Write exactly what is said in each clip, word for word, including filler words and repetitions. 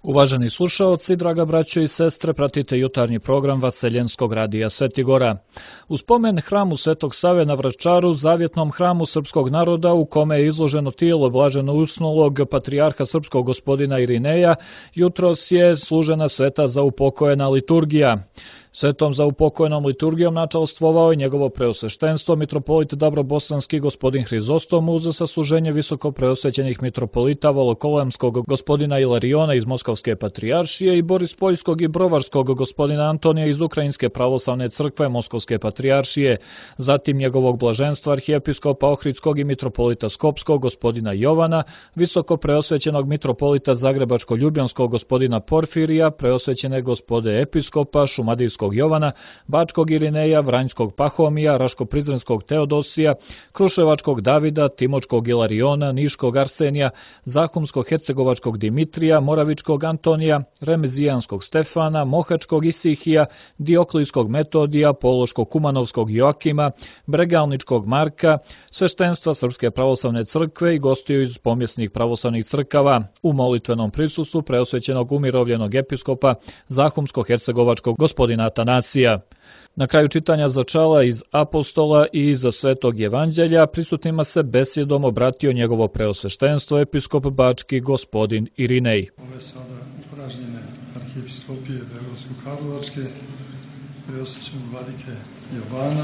Uvaženi slušaoci, draga braćo i sestre, pratite jutarnji program Vaseljenskog radija Svetigora. U spomen hramu Svetog Save na Vračaru, zavjetnom hramu srpskog naroda u kome je izloženo tijelo blaženo usnulog patrijarha srpskog gospodina Irineja, jutros je služena sveta za upokojena liturgija. Svetom za upokojenom liturgijom načalstvovao je njegovo preosveštenstvo mitropolit Dabrobosanski gospodin Hrizostom uz sasluženje visoko preosvećenih mitropolita Volokolemskog gospodina Ilariona iz Moskovske patrijaršije i Borispoljskog i Brovarskog gospodina Antonija iz Ukrajinske pravoslavne crkve Moskovske patrijaršije, zatim njegovog blaženstva arhijepiskopa Ohridskog i mitropolita Skopskog gospodina Jovana, visoko preosvećenog mitropolita Zagrebačko-Ljubljanskog gospodina Porfirija, preosvećene gospode episkopa Šumadijskog Jovana, Bačkog Irineja, Vranjskog Pahomija, Raško-Prizrenskog Teodosija, Kruševačkog Davida, Timočkog Ilariona, Niškog Arsenija, Zahumsko-Hercegovačkog Dimitrija, Moravičkog Antonija, Remezijanskog Stefana, Mohačkog Isihija, Dioklijskog Metodija, Pološko-Kumanovskog Joakima, Bregalničkog Marka, sveštenstva Srpske pravoslavne crkve i gostiju iz pomjesnih pravoslavnih crkava u molitvenom prisustvu preosvećenog umirovljenog episkopa Zahumsko-Hercegovačkog gospodina Atanasija. Na kraju čitanja začala iz apostola i iz Svetog Evanđelja prisutnima se besjedom obratio njegovo preosveštenstvo episkop Bački gospodin Irinej. Ove sada upražnjene arhijepiskopije Beogradsko-Karlovačke, preosvećenog vladike Jovana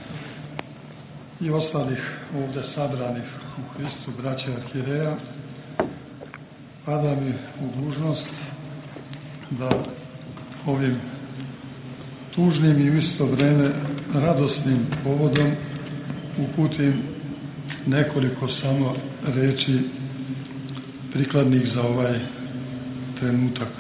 i ostalih ovdje sabranih u Hristu braća arhijereja, pada mi u dužnost da ovim tužnim i u isto vreme radosnim povodom uputim nekoliko samo reči prikladnih za ovaj trenutak.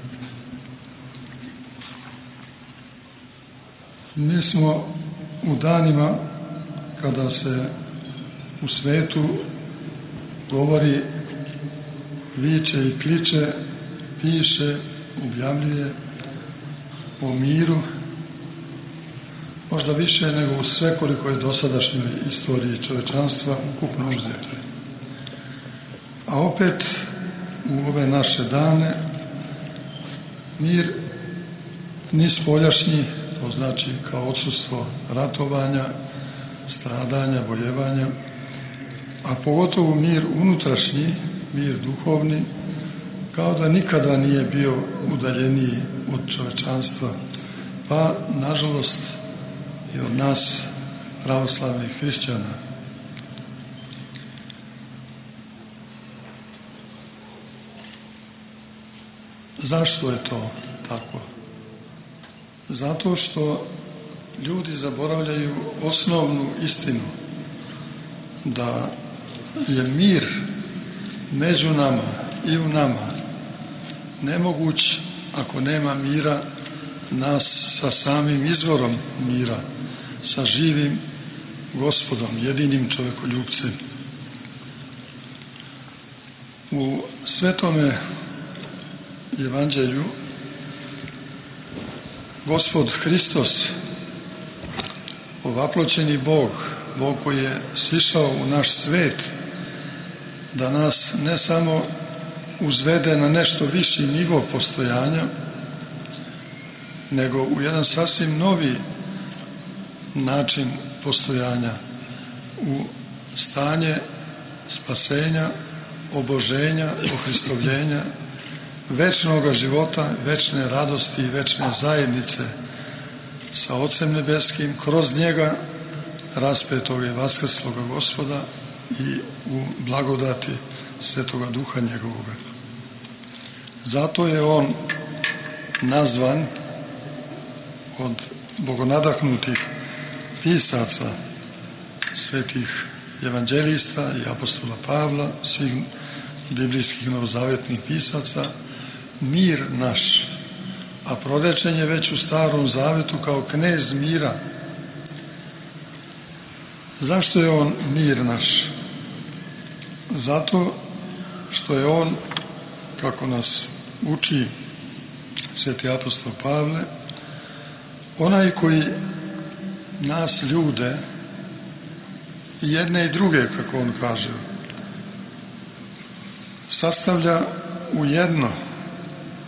Mi smo u danima kada se u svetu govori, viče i kliče, piše, objavljuje o miru, možda više nego u svekoliko je dosadašnjoj istoriji čovečanstva ukupno uzeto. A opet u ove naše dane mir ni spoljašnji, to znači kao odsustvo ratovanja, stradanja, boljevanja, a pogotovo mir unutrašnji, mir duhovni, kao da nikada nije bio udaljeniji od čovečanstva, pa nažalost i od nas pravoslavnih hrišćana. Zašto je to tako? Zato što ljudi zaboravljaju osnovnu istinu, da je mir među nama i u nama nemoguć ako nema mira nas sa samim izvorom mira, sa živim Gospodom, jedinim čovjekoljubcem. U Svetome Evanđelju Gospod Hristos, ovaploćeni Bog, Bog koji je sišao u naš svet, da nas ne samo uzvede na nešto viši nivo postojanja, nego u jedan sasvim novi način postojanja, u stanje spasenja, oboženja, ohristovljenja, večnog života, večne radosti i večne zajednice sa Ocem Nebeskim, kroz njega raspetog i vaskrsloga Gospoda i u blagodati Svetoga Duha njegovoga. Zato je on nazvan od bogonadahnutih pisaca, svetih evanđelista i apostola Pavla, svih biblijskih novozavetnih pisaca, mir naš, a prorečen je već u Starom Zavetu kao knez mira. Zašto je on mir naš? Zato što je on, kako nas uči sveti apostol Pavle, onaj koji nas ljude, jedne i druge, kako on kaže, sastavlja u jedno,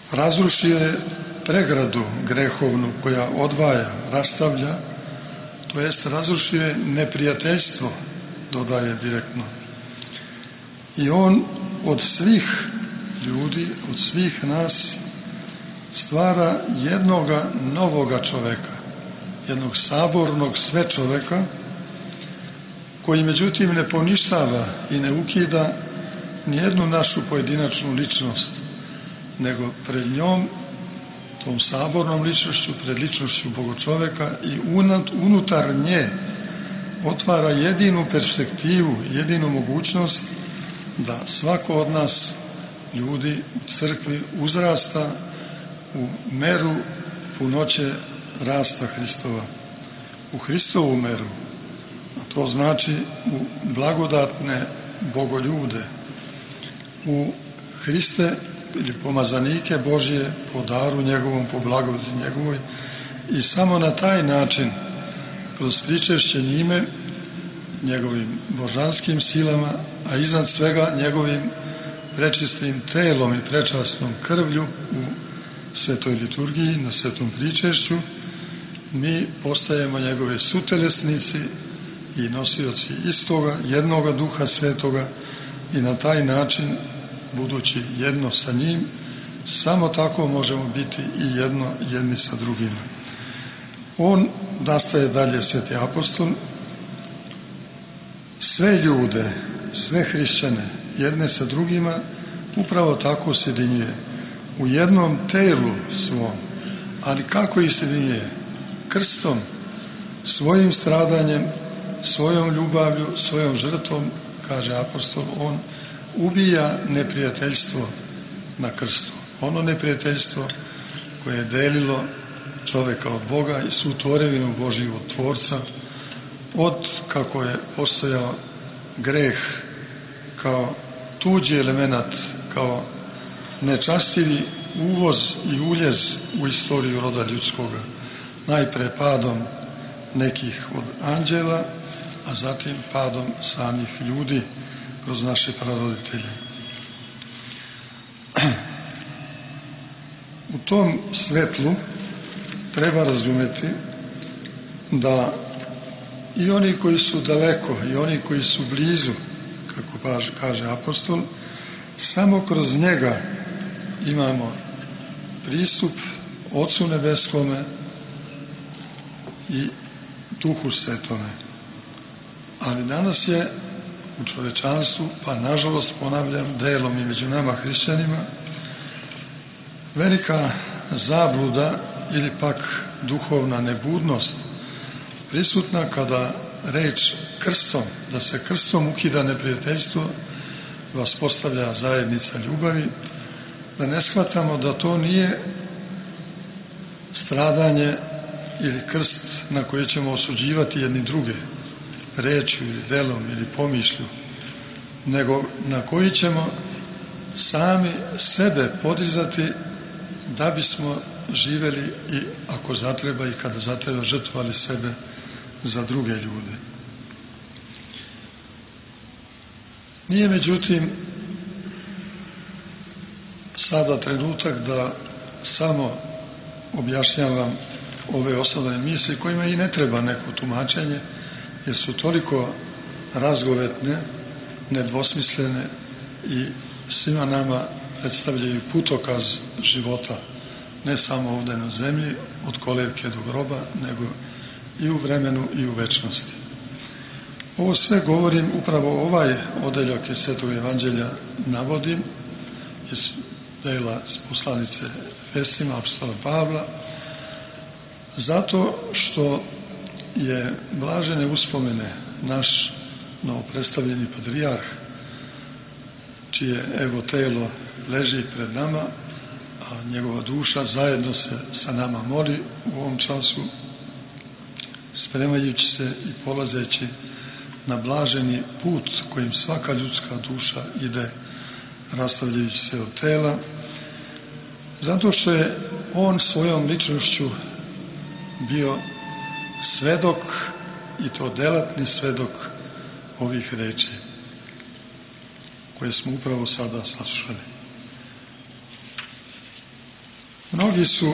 razrušio je pregradu grehovnu koja odvaja, rastavlja, to jest razrušio je neprijateljstvo, dodaje direktno. I on od svih ljudi, od svih nas stvara jednoga novoga čoveka, jednog sabornog sve čoveka, koji međutim ne poništava i ne ukida nijednu našu pojedinačnu ličnost, nego pred njom, tom sabornom ličnošću, pred ličnošću Bogočoveka i unutar nje otvara jedinu perspektivu, jedinu mogućnost da svako od nas ljudi u crkvi uzrasta u meru punoće rasta Hristova, u Hristovu meru, a to znači u blagodatne bogoljude, u Hriste ili pomazanike Božje po daru njegovom, po blagodati njegovoj, i samo na taj način, kroz pričešće njime, njegovim božanskim silama, a iznad svega njegovim prečistim telom i prečasnom krvlju u svetoj liturgiji, na svetom pričešću, mi postajemo njegove sutelesnici i nosioci istoga, jednoga duha svetoga, i na taj način, budući jedno sa njim, samo tako možemo biti i jedno jedni sa drugima. On nastaje dalje sveti apostol, sve ljude, sve hrišćane, jedne sa drugima, upravo tako sjedinjuje u jednom telu svom. Ali kako ih sjedinjuje? Krstom, svojim stradanjem, svojom ljubavlju, svojom žrtvom, kaže apostol, on ubija neprijateljstvo na krstu. Ono neprijateljstvo koje je delilo čoveka od Boga i svu tvorevinu Božiju od Tvorca, od kako je postojao greh kao tuđi element, kao nečastivi uvoz i uljez u istoriju roda ljudskoga, najpre padom nekih od anđela, a zatim padom samih ljudi kroz naše praroditelje. U tom svetlu treba razumeti da i oni koji su daleko i oni koji su blizu, kako kaže apostol, samo kroz njega imamo pristup Otcu Nebeskome i Duhu Svetome. Ali danas je u čovečanstvu, pa nažalost ponavljam, delom i među nama hrišćanima, velika zabluda ili pak duhovna nebudnost prisutna kada reč krstom, da se krstom ukida neprijateljstvo, vaspostavlja zajednica ljubavi, da ne shvatamo da to nije stradanje ili krst na koje ćemo osuđivati jedni druge, rečju ili delom ili pomišlju, nego na koji ćemo sami sebe podizati da bismo živeli i ako zatreba i kada zatreba žrtvovali sebe za druge ljude. Nije međutim sada trenutak da samo objašnjavam ove osnovne misli kojima i ne treba neko tumačenje, jer su toliko razgovetne, nedvosmislene i svima nama predstavljaju putokaz života, ne samo ovdje na zemlji, od kolevke do groba, nego i u vremenu i u večnosti. Ovo sve govorim, upravo ovaj odeljak iz Svetog evanđelja navodim iz dela poslanice Efesima apostola Pavla, zato što je blažene uspomene naš novopredstavljeni patrijarh, čije evo telo leži pred nama, a njegova duša zajedno se sa nama moli u ovom času, spremajući se i polazeći na blaženi put kojim svaka ljudska duša ide, rastavljajući se od tela, zato što je on svojom ličnošću bio svedok, i to delatni svedok ovih reči koje smo upravo sada saslušali. Mnogi su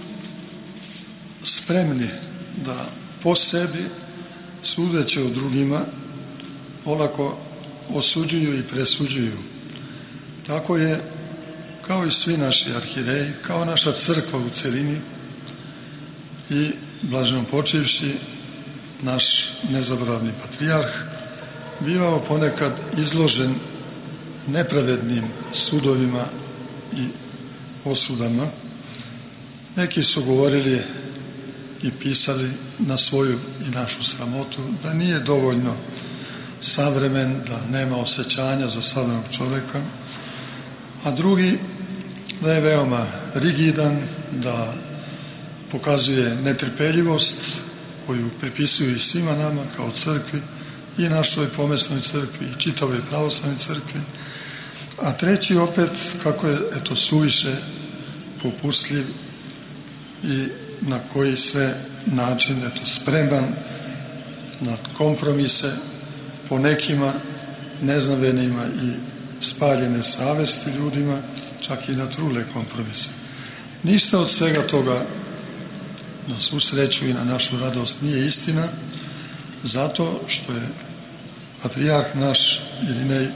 spremni da po sebi, sudeći o drugima, olako osuđuju i presuđuju. Tako je, kao i svi naši arhijereji, kao naša crkva u celini i blaženo počivši naš nezaboravni patrijarh, bivao ponekad izložen nepravednim sudovima i osudama. Neki su govorili i pisali na svoju i našu sramotu da nije dovoljno savremen, da nema osjećanja za savremenog čoveka, a drugi da je veoma rigidan, da pokazuje netrpeljivost koju pripisuju i svima nama kao crkvi, i našoj pomesnoj crkvi, i čitavoj pravoslavnoj crkvi, a treći opet kako je eto suviše popustljiv i na koji sve način eto spreman na kompromise, po nekima neznavenima i spaljene savesti ljudima, čak i na trule kompromise. Ništa od svega toga, na svu sreću i na našu radost, nije istina, zato što je patrijarh naš Irinej,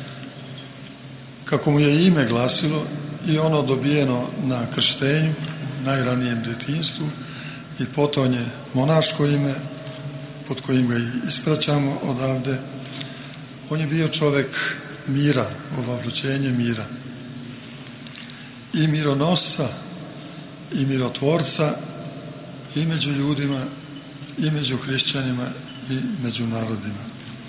kako mu je ime glasilo, i ono dobijeno na krštenju, najranijem detinjstvu, i potom je monaško ime, pod kojim ga ispraćamo odavde. On je bio čovek mira, ovavrućenje mira. I mironosca, i mirotvorca, i među ljudima, i među hrišćanima, i među narodima.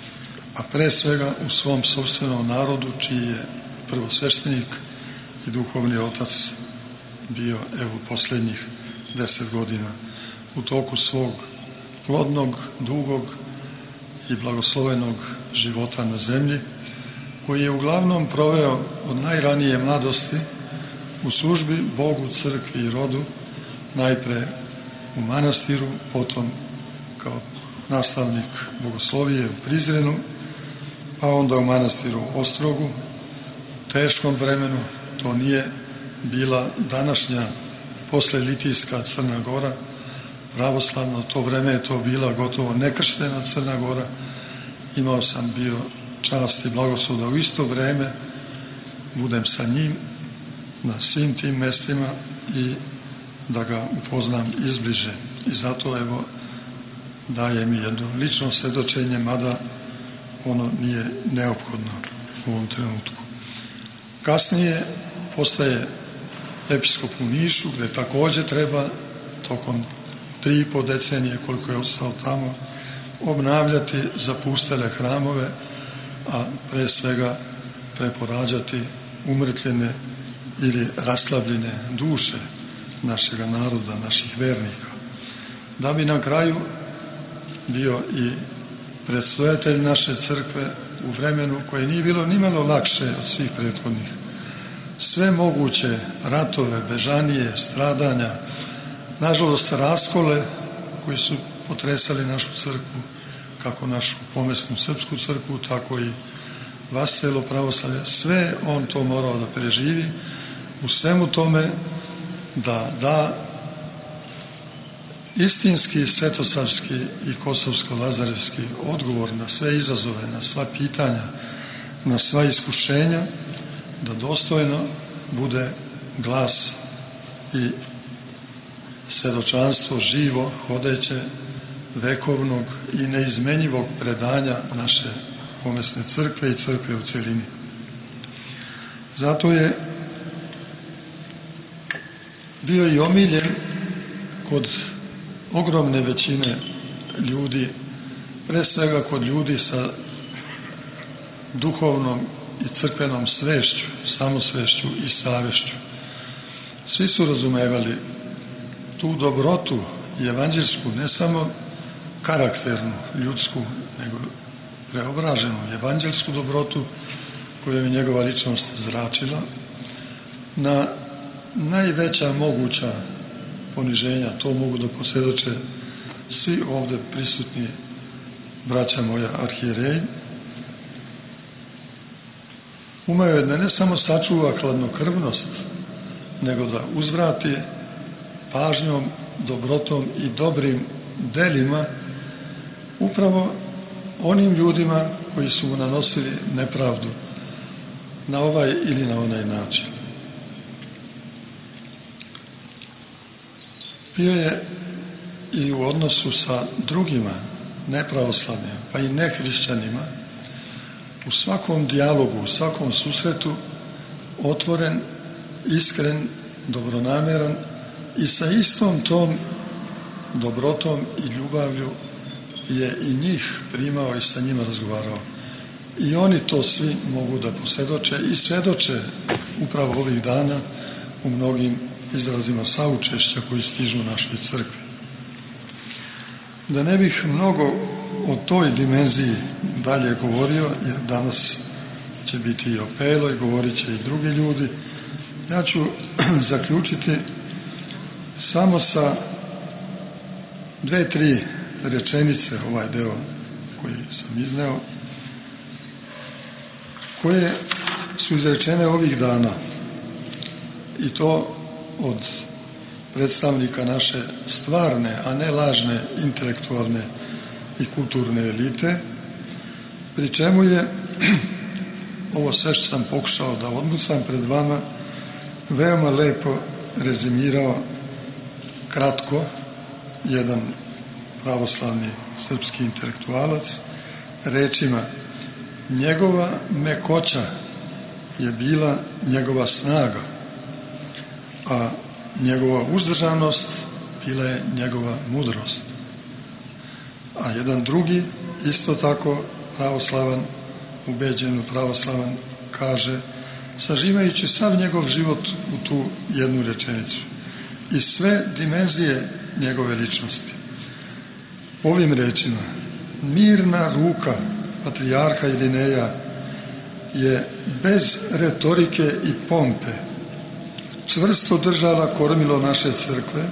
A pre svega u svom sopstvenom narodu, čiji je prvosveštenik i duhovni otac bio, evo, poslednjih deset godina u toku svog plodnog, dugog i blagoslovenog života na zemlji, koji je uglavnom proveo od najranije mladosti u službi Bogu, crkvi i rodu, najpre u manastiru, potom kao nastavnik bogoslovije u Prizrenu, pa onda u manastiru u Ostrogu, u teškom vremenu. To nije bila današnja posle Litijska Crna Gora, pravoslavno, to vreme je to bila gotovo nekrštena Crna Gora. Imao sam bio čast i blagoslov da u isto vreme budem sa njim na svim tim mestima i da ga upoznam izbliže. I zato, evo, daje mi jedno lično svedočenje, mada ono nije neophodno u ovom trenutku. Kasnije postaje episkop u Nišu, gde takođe treba tokom tri i po decenije, koliko je ostao tamo, obnavljati zapustele hramove, a pre svega preporađati umrtvljene ili raslavljene duše našega naroda, naših vernika. Da bi na kraju bio i predstojatelj naše crkve u vremenu koje nije bilo nimalo lakše od svih prethodnih. Sve moguće ratove, bežanije, stradanja, nažalost raskole koji su potresali našu crkvu, kako našu pomesnu srpsku crkvu, tako i vaselo pravoslavlje, sve on to morao da preživi, u svemu tome da da istinski, svetosavski i kosovsko-lazarevski odgovor na sve izazove, na sva pitanja, na sva iskušenja, da dostojno bude glas i svedočanstvo živo, hodeće, vekovnog i neizmenjivog predanja naše pomesne crkve i crkve u celini. Zato je bio i omiljen kod ogromne većine ljudi, pre svega kod ljudi sa duhovnom i crkvenom svešću, samosvešću i savešću. Svi su razumevali tu dobrotu i evanđelsku, ne samo karakternu, ljudsku, nego preobraženu evanđelsku dobrotu koju je njegova ličnost zračila, na najveća moguća poniženja. To mogu da posvjedoče svi ovde prisutni braća moja arhijereji. Umeo je da ne samo sačuva hladnokrvnost nego da uzvrati pažnjom, dobrotom i dobrim delima upravo onim ljudima koji su mu nanosili nepravdu na ovaj ili na onaj način. Bio je i u odnosu sa drugima nepravoslavnim, pa i nehrišćanima, u svakom dijalogu, u svakom susretu otvoren, iskren, dobronameran i sa istom tom dobrotom i ljubavlju je i njih primao i sa njima razgovarao. I oni to svi mogu da posvjedoče i svjedoče upravo ovih dana u mnogim izrazima saučešća koji stižu u našoj crkvi. Da ne bih mnogo o toj dimenziji dalje govorio, jer danas će biti i o Peloj, govorit će i drugi ljudi, ja ću zaključiti samo sa dve, tri rečenice, ovaj deo koji sam izneo, koje su izrečene ovih dana, i to od predstavnika naše stvarne, a ne lažne intelektualne i kulturne elite, pri čemu je ovo sve što sam pokušao da odmucam pred vama veoma lepo rezimirao kratko jedan pravoslavni srpski intelektualac rečima: njegova mekoća je bila njegova snaga, a njegova uzdržanost bila je njegova mudrost. A jedan drugi, isto tako pravoslavan, ubeđen pravoslavan, kaže, sažimajući sav njegov život u tu jednu rečenicu i sve dimenzije njegove ličnosti, ovim rečima: mirna ruka patrijarha Irineja je bez retorike i pompe čvrsto držala kormilo naše crkve,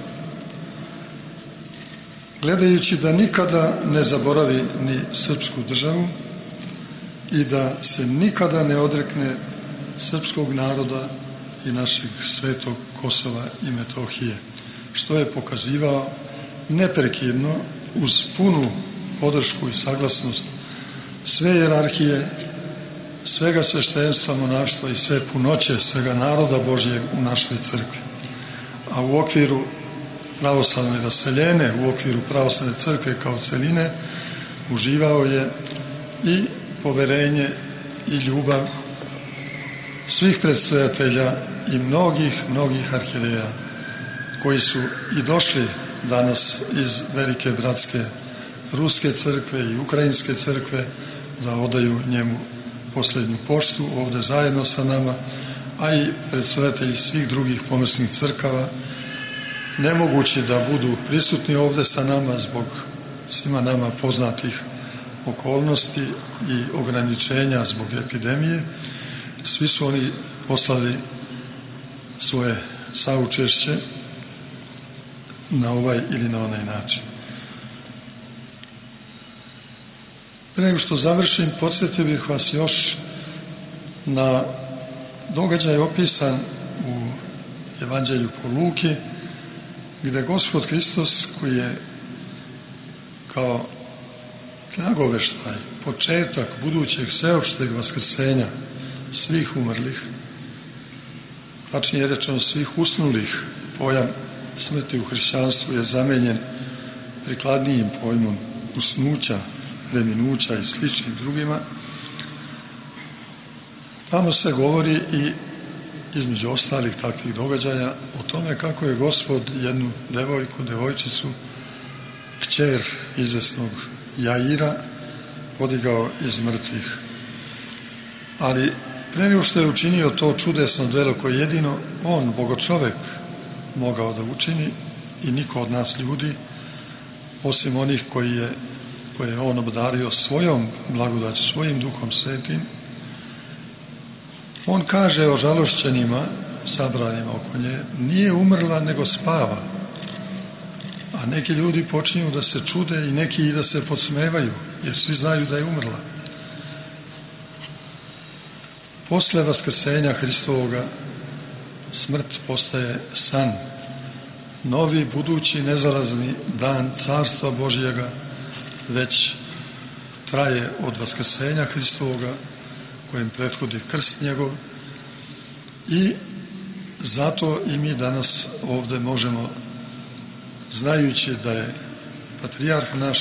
gledajući da nikada ne zaboravi ni srpsku državu i da se nikada ne odrekne srpskog naroda i našeg svetog Kosova i Metohije, što je pokazivao neprekidno uz punu podršku i saglasnost sve hijerarhije, svega sveštenstva, monaštva i sve punoće svega naroda Božjeg u našoj crkvi. A u okviru pravoslavne raseljene, u okviru pravoslavne crkve kao celine, uživao je i poverenje i ljubav svih predstojatelja i mnogih, mnogih arhijereja koji su i došli danas iz velike bratske ruske crkve i ukrajinske crkve da odaju njemu posljednju poštu ovde zajedno sa nama, a i predstojatelji svih drugih pomesnih crkava, nemogući da budu prisutni ovde sa nama zbog svima nama poznatih okolnosti i ograničenja zbog epidemije. Svi su oni poslali svoje saučešće na ovaj ili na onaj način. Pre nego što završim, podsjetio bih vas još na događaj opisan u Evanđelju po Luki, gde Gospod Hristos, koji je kao nagoveštaj, početak budućeg sveopšteg vaskrsenja svih umrlih, tačnije rečeno svih usnulih, pojam smrti u hrišćanstvu je zamenjen prikladnijim pojmom usnuća, preminuća i sličnim drugima. Tamo se govori i između ostalih takvih događaja o tome kako je Gospod jednu devojku, devojčicu, kćer izvesnog Jaira, podigao iz mrtvih. Ali pre nego što je učinio to čudesno delo koje jedino on, bogočovek, mogao da učini i niko od nas ljudi, osim onih koji je, koje je on obdario svojom blagodaću, svojim duhom svetim, on kaže o žalošćenima sabranima oko nje: nije umrla nego spava. A neki ljudi počinju da se čude i neki i da se podsmevaju, jer svi znaju da je umrla. Posle vaskrsenja Hristovoga smrt postaje san. Novi, budući, nezarazni dan Carstva Božjega već traje od vaskrsenja Hristovoga, kojem prethodi krst njegov, i zato i mi danas ovde možemo, znajući da je patrijarh naš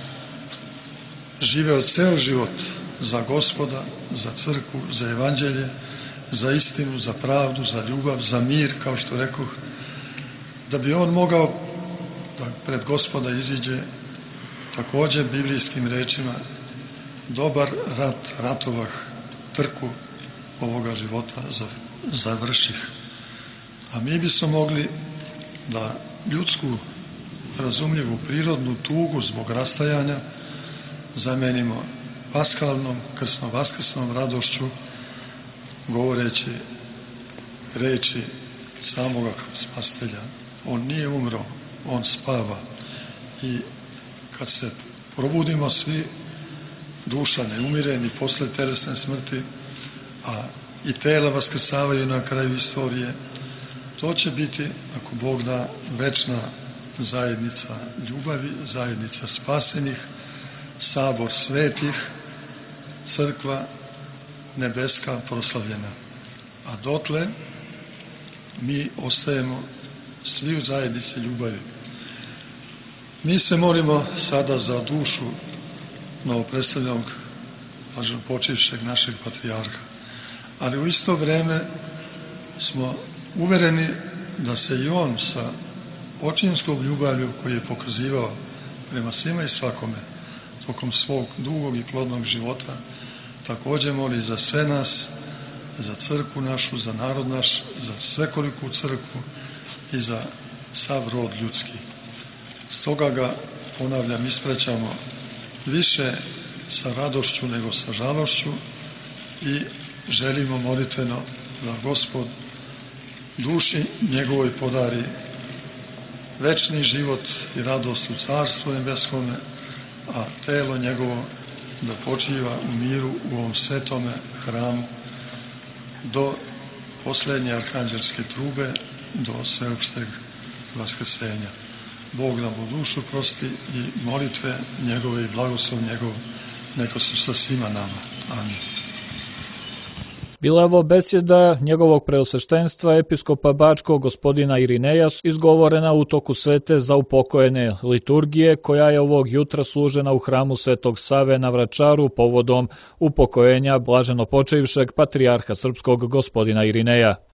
živeo ceo život za Gospoda, za crkvu, za evanđelje, za istinu, za pravdu, za ljubav, za mir, kao što rekoh, da bi on mogao da pred Gospoda iziđe takođe biblijskim rečima: dobar rat ratovah, trku ovoga života završih. A mi bismo mogli da ljudsku, razumljivu, prirodnu tugu zbog rastajanja zamenimo paskalnom, krsno-vaskrsnom radošću, govoreći reči samoga Spasitelja: on nije umro, on spava. I kad se probudimo svi, duša ne umire ni posle telesne smrti, a i tela vaskrsavaju na kraju istorije, to će biti, ako Bog da, večna zajednica ljubavi, zajednica spasenih, sabor svetih, crkva nebeska proslavljena. A dotle mi ostajemo svi u zajednici ljubavi. Mi se molimo sada za dušu novopredstavljenog blaženopočivšeg našeg patrijarha, ali u isto vreme smo uvereni da se i on sa očinskom ljubavlju koju je pokazivao prema svima i svakome tokom svog dugog i plodnog života takođe moli za sve nas, za crkvu našu, za narod naš, za svekoliku crkvu i za sav rod ljudski. Stoga ga, ponavljam, ispraćamo više sa radošću nego sa žalošću i želimo molitveno da Gospod duši njegovoj podari večni život i radost u Carstvu nebeskome, a telo njegovo da počiva u miru u ovom svetome hramu do poslednje arhanđelske trube, do sveopšteg vaskrsenja. Bog nam u dušu prosti i molitve njegove i blagoslov njegov neka su sa svima nama. Amin. Bila je ovo besjeda njegovog preosveštenstva episkopa Bačkog gospodina Irineja izgovorena u toku svete za upokojene liturgije koja je ovog jutra služena u hramu Svetog Save na Vračaru povodom upokojenja blaženopočivšeg patrijarha srpskog gospodina Irineja.